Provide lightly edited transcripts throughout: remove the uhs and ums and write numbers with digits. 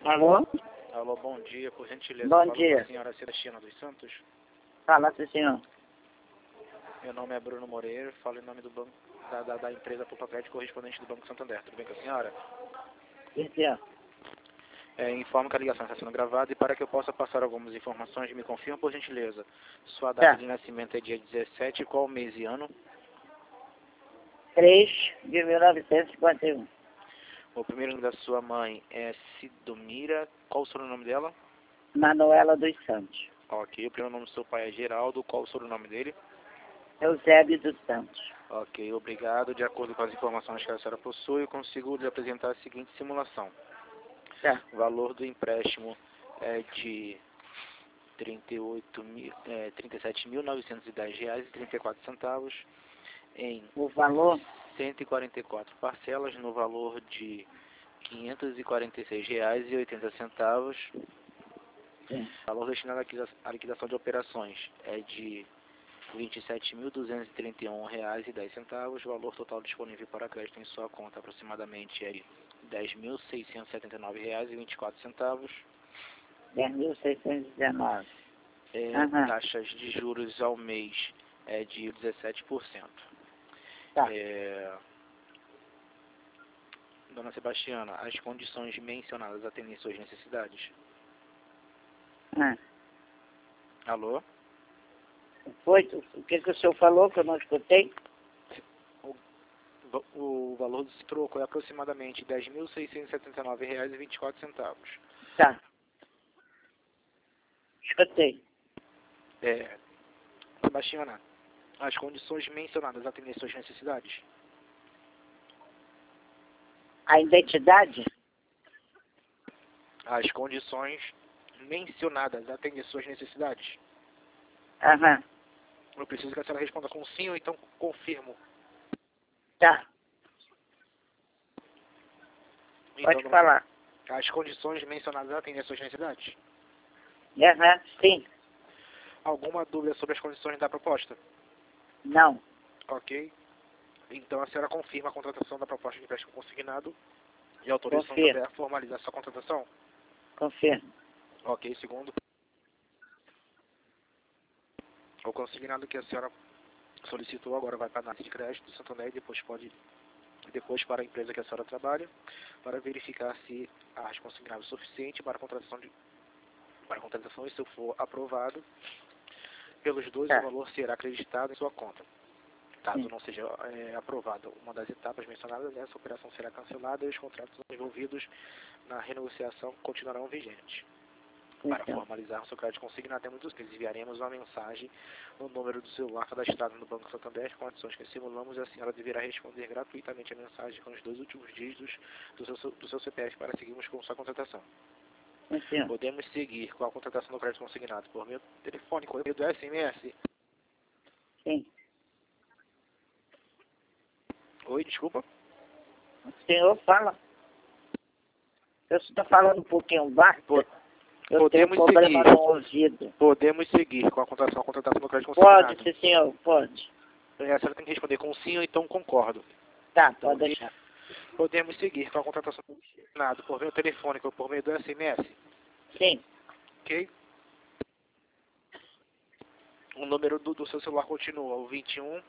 Alô? Alô, bom dia, por gentileza. Bom Falo dia. com a senhora Celestina dos Santos. Fala, sim, senhor. Meu nome é Bruno Moreira, falo em nome do banco, da empresa Porto Atlético, correspondente do Banco Santander. Tudo bem com a senhora? Sim, senhor. Informo que a ligação está sendo gravada e para que eu possa passar algumas informações, me confirma, por gentileza. Sua data Tá. de nascimento é dia 17, qual mês e ano? 3 de 1951. O primeiro nome da sua mãe é Cidomira, qual o sobrenome dela? Manuela dos Santos. Ok, o primeiro nome do seu pai é Geraldo, qual o sobrenome dele? Eusébio dos Santos. Ok, obrigado. De acordo com as informações que a senhora possui, eu consigo lhe apresentar a seguinte simulação. Tá. O valor do empréstimo é de R$ 37.910,34 em O valor? 144 parcelas no valor de R$ 546,80. Sim. O valor destinado à liquidação de operações é de R$ 27.231,10. O valor total disponível para crédito em sua conta aproximadamente é de R$ 10.679,24. 10.619. Taxas de juros ao mês é de 17%. Tá. Dona Sebastiana, as condições mencionadas atendem suas necessidades? Ah. Alô? Foi? O que o senhor falou que eu não escutei? O valor do troco é aproximadamente R$ 10.679,24. Tá. Escutei. Sebastiana, as condições mencionadas atendem suas necessidades? A identidade? As condições mencionadas atendem suas necessidades? Aham. Eu preciso que a senhora responda com sim ou então confirmo. Tá. Então, Pode falar. as condições mencionadas atendem suas necessidades? Aham. Sim. Alguma dúvida sobre as condições da proposta? Não. Ok. Então a senhora confirma a contratação da proposta de empréstimo consignado e autoriza Confirmo. a formalizar sua contratação? Confirmo. Ok, segundo. O consignado que a senhora solicitou agora vai para a análise de crédito do Santander e depois para a empresa que a senhora trabalha, para verificar se a consignado é suficiente para a contratação e se for aprovado pelos dois, Tá. o valor será acreditado em sua conta. Caso Sim. não seja aprovada uma das etapas mencionadas, essa operação será cancelada e os contratos envolvidos na renegociação continuarão vigentes. Para Então. formalizar o seu crédito consignado, temos enviaremos uma mensagem no número do celular cadastrado no Banco Santander com condições que simulamos e a senhora deverá responder gratuitamente a mensagem com os 2 últimos dígitos do seu CPF para seguirmos com sua contratação. Sim, senhor. Podemos seguir com a contratação do crédito consignado por meio telefônico, por meio do SMS. Sim. Oi, desculpa. O senhor fala. Eu estou falando um pouquinho baixo. Eu tenho Podemos problema seguir. no ouvido. Podemos seguir com a contratação do crédito consignado. Pode, sim, senhor. Pode. A senhora tem que responder com sim ou então concordo. Tá, pode deixar. Podemos seguir com a contratação do crédito consignado por meio telefônico ou por meio do SMS. Sim. Ok? O número do seu celular continua o 21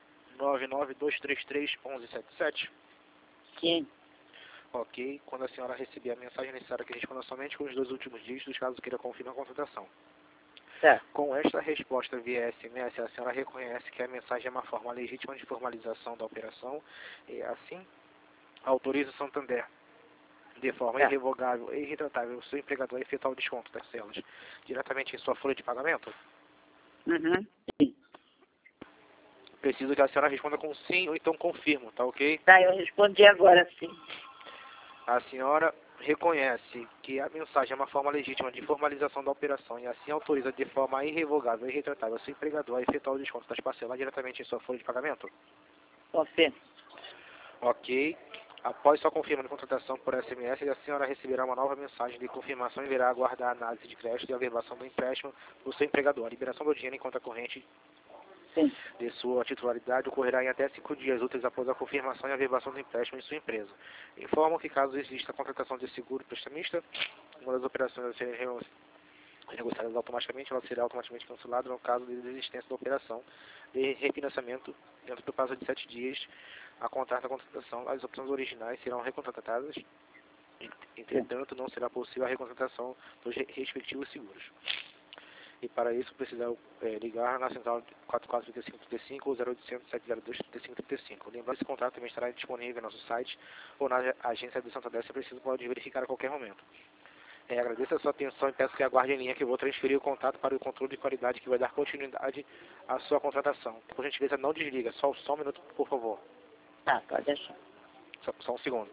99233 1177. Sim. Ok? Quando a senhora receber a mensagem, é necessário que responda somente com os 2 últimos dígitos, caso queira confirmar a contratação. Tá. Com esta resposta via SMS, a senhora reconhece que a mensagem é uma forma legítima de formalização da operação e, assim, autoriza o Santander, de forma irrevogável e irretratável, o seu empregador a efetuar o desconto das celas diretamente em sua folha de pagamento? Uhum. Sim. Preciso que a senhora responda com sim ou então confirmo, tá ok? Tá, eu respondi agora sim. A senhora reconhece que a mensagem é uma forma legítima de formalização da operação e assim autoriza de forma irrevogável e irretratável o seu empregador a efetuar o desconto das parcelas diretamente em sua folha de pagamento? Confirmo. Ok. Após sua confirmação de contratação por SMS, a senhora receberá uma nova mensagem de confirmação e deverá aguardar a análise de crédito e a averbação do empréstimo do seu empregador. A liberação do dinheiro em conta corrente Sim. de sua titularidade ocorrerá em até 5 dias úteis após a confirmação e averbação do empréstimo em sua empresa. Informam que caso exista a contratação de seguro prestamista, uma das operações a serem negociadas automaticamente, ela será automaticamente cancelada no caso de desistência da operação de refinanciamento dentro do prazo de 7 dias a contar da contratação. As opções originais serão recontratadas, entretanto não será possível a recontratação dos respectivos seguros. E para isso precisar ligar na central 443535 ou 0800 702 3535. Lembrando que esse contrato também estará disponível no nosso site ou na agência do Santander, se preciso pode verificar a qualquer momento. Agradeço a sua atenção e peço que aguarde em linha que eu vou transferir o contato para o controle de qualidade que vai dar continuidade à sua contratação. Por gentileza, não desliga, só um minuto, por favor. Tá, pode deixar. Só um segundo.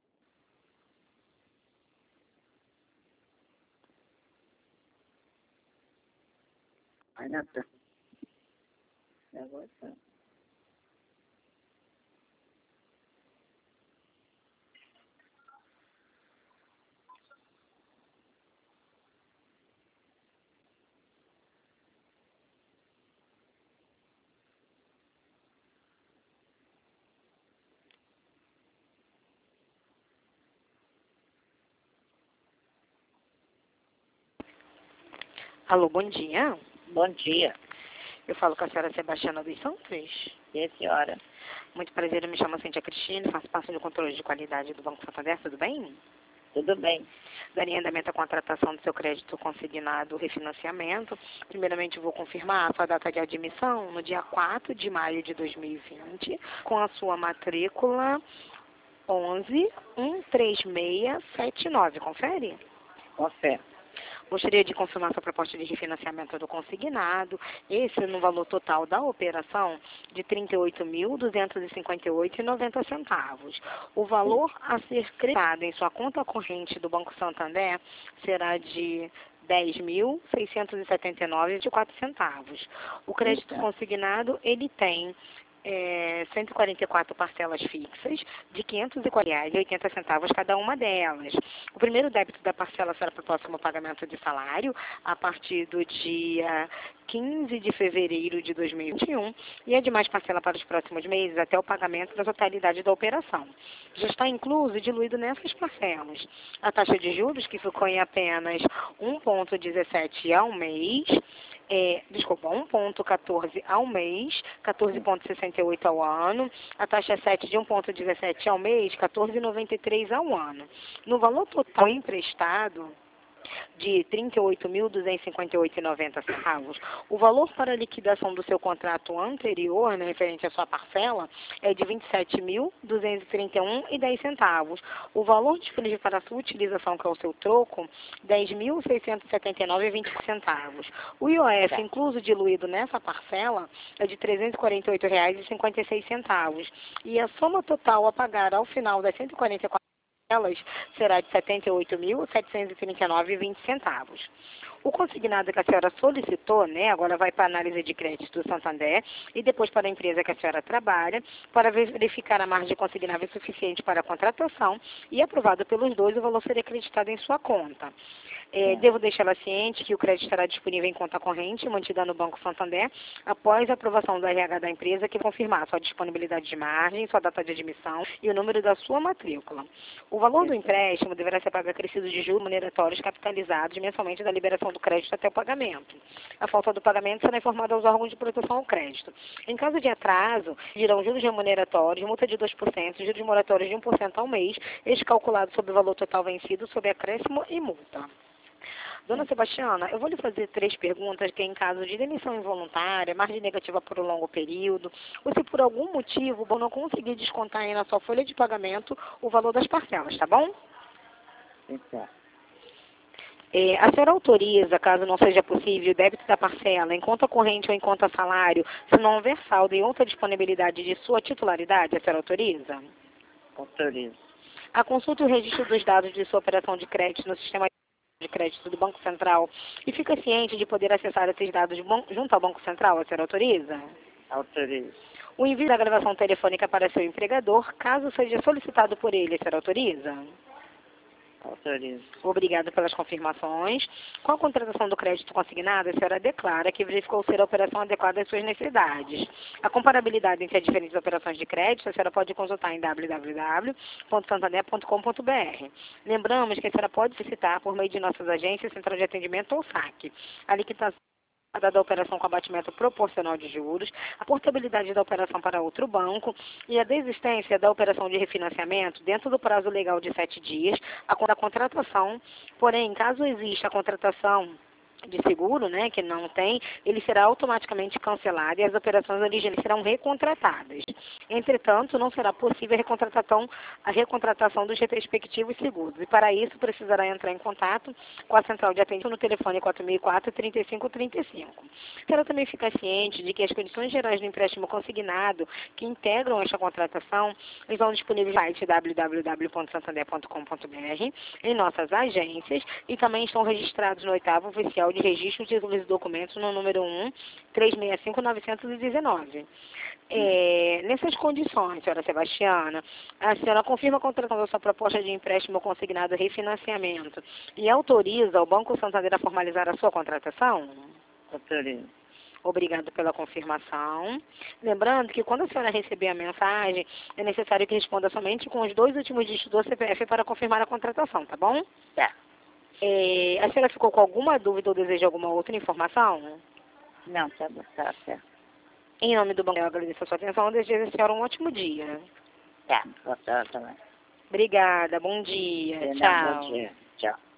Aí não tá. Agora tá. Alô, bom dia. Bom dia. Eu falo com a senhora Sebastiana dos Santos. E a senhora? Muito prazer, eu me chamo Cíntia Cristina, faço parte do controle de qualidade do Banco Santander, tudo bem? Tudo bem. Daria andamento à contratação do seu crédito consignado refinanciamento. Primeiramente, vou confirmar a sua data de admissão no dia 4 de maio de 2020, com a sua matrícula 1113679. Confere? Confere. Gostaria de confirmar sua proposta de refinanciamento do consignado, esse no valor total da operação de R$ 38.258,90. O valor a ser creditado em sua conta corrente do Banco Santander será de R$ 10.679,24. O crédito consignado, ele tem 144 parcelas fixas de R$ 540,80 cada uma delas. O primeiro débito da parcela será para o próximo pagamento de salário a partir do dia 15 de fevereiro de 2021 e a demais parcela para os próximos meses até o pagamento da totalidade da operação. Já está incluso e diluído nessas parcelas a taxa de juros, que ficou em apenas 1,17 ao mês, 1,14 ao mês, 14,68 ao ano, a taxa 7 de 1,17 ao mês, 14,93 ao ano. No valor total emprestado de R$ 38.258,90, o valor para a liquidação do seu contrato anterior, referente à sua parcela, é de R$ 27.231,10. O valor disponível para a sua utilização, que é o seu troco, R$ 10.679,20. O IOF, incluso diluído nessa parcela, é de R$ 348,56. E a soma total a pagar ao final das 144 elas será de R$ 78.739,20. O consignado que a senhora solicitou, agora vai para a análise de crédito do Santander e depois para a empresa que a senhora trabalha, para verificar a margem consignável suficiente para a contratação e aprovado pelos dois, o valor será acreditado em sua conta. Devo deixá-la ciente que o crédito estará disponível em conta corrente, mantida no Banco Santander, após a aprovação do RH da empresa, que confirmar sua disponibilidade de margem, sua data de admissão e o número da sua matrícula. O valor do empréstimo deverá ser pago acrescido de juros remuneratórios capitalizados mensalmente da liberação do crédito até o pagamento. A falta do pagamento será informada aos órgãos de proteção ao crédito. Em caso de atraso, virão juros remuneratórios, multa de 2%, juros moratórios de 1% ao mês, este calculado sobre o valor total vencido, sob acréscimo e multa. Dona Sebastiana, eu vou lhe fazer 3 perguntas, que é em caso de demissão involuntária, margem negativa por um longo período, ou se por algum motivo eu não conseguir descontar aí na sua folha de pagamento o valor das parcelas, tá bom? Então. A senhora autoriza, caso não seja possível, o débito da parcela em conta corrente ou em conta salário, se não houver saldo e outra disponibilidade de sua titularidade, a senhora autoriza? Autorizo. A consulta e o registro dos dados de sua operação de crédito no sistema de crédito do Banco Central e fica ciente de poder acessar esses dados junto ao Banco Central, a senhora autoriza? Autorizo. O envio da gravação telefônica para seu empregador, caso seja solicitado por ele, a senhora autoriza? Autorizo. Obrigada pelas confirmações. Com a contratação do crédito consignado, a senhora declara que verificou ser a operação adequada às suas necessidades. A comparabilidade entre as diferentes operações de crédito, a senhora pode consultar em www.santander.com.br. Lembramos que a senhora pode solicitar por meio de nossas agências, Central de Atendimento ou SAC. A liquidação da operação com abatimento proporcional de juros, a portabilidade da operação para outro banco e a desistência da operação de refinanciamento dentro do prazo legal de 7 dias, a contratação. Porém, caso exista a contratação de seguro, né, que não tem, ele será automaticamente cancelado e as operações originais serão recontratadas. Entretanto, não será possível a recontratação dos respectivos seguros. E para isso, precisará entrar em contato com a central de atendimento no telefone 4004-3535. Quero também ficar ciente de que as condições gerais do empréstimo consignado que integram esta contratação estão disponíveis no site www.santander.com.br, em nossas agências, e também estão registrados no 8º Oficial de Registro de Títulos e Documentos no número 1-365-919. Nessas condições, senhora Sebastiana, a senhora confirma a contratação da sua proposta de empréstimo consignado refinanciamento e autoriza o Banco Santander a formalizar a sua contratação? Autorizo. Obrigado pela confirmação. Lembrando que quando a senhora receber a mensagem, é necessário que responda somente com os 2 últimos dígitos do CPF para confirmar a contratação, tá bom? Tá. A senhora ficou com alguma dúvida ou deseja alguma outra informação? Não, tá certo. Em nome do banco, eu agradeço a sua atenção e desejo a senhora um ótimo dia. Tá, boa tarde também. Obrigada, bom dia. Tchau. Bom dia. Tchau.